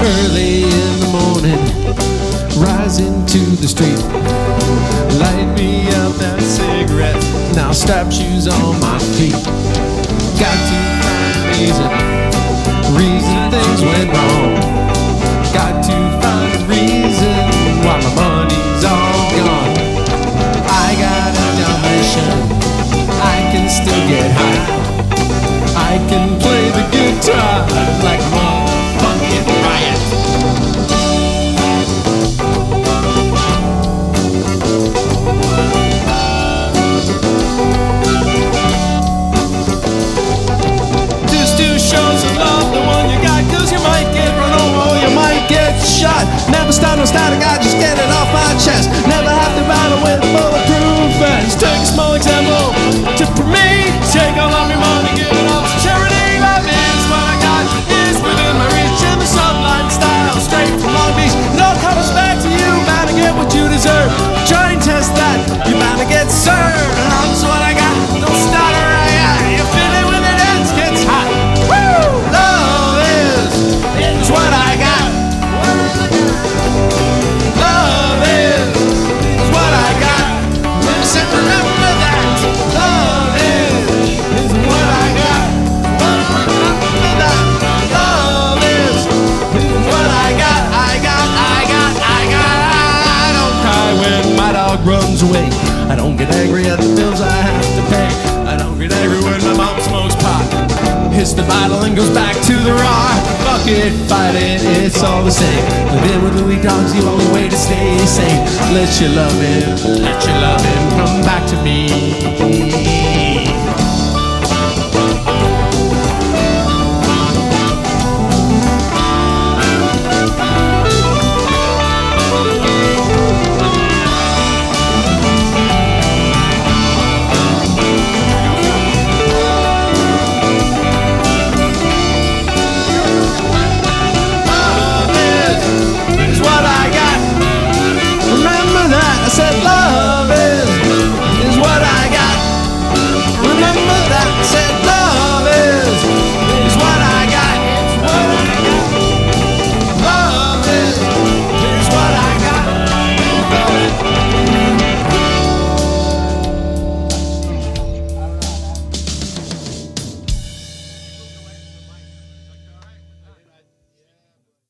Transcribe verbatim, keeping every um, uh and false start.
early in the morning, rise into the street, light me up that cigarette, now strap shoes on my feet. Got to find a reason, reason things went wrong. Got to find a reason why my money's all gone. I got a mission, I can still get high, I can play the guitar like a motherfucking riot. Just two shows of love, the one you got, cause you might get run over or you might get shot. Never start no static, I just get it off my chest. Never have to battle with bulletproof vests. Take a small example, tip for me, take all of your money, give it all to charity. Love is what I got, is within my reach, in the sunlight style, straight from Long Beach. No comes back to you, bound to get what you deserve. Try and test that, you bound to get served. Love's what I got, don't start a riot. You feel it when it ends, gets hot. Woo! Love is, is what I got. Love is, is what I got. Listen, remember that. Love is, is what I got. Remember that. Love is, is what I got. I got, I got, I got. I don't cry when my dog runs away. I don't get angry at the bills I have to pay. I don't get angry when my mom smokes pot. Hits the bottle and goes back to the raw. Fuck it, fight it, it's all the same. Living with Louis Dog's the only way to stay sane. Let you love him, let you love him, come back to me.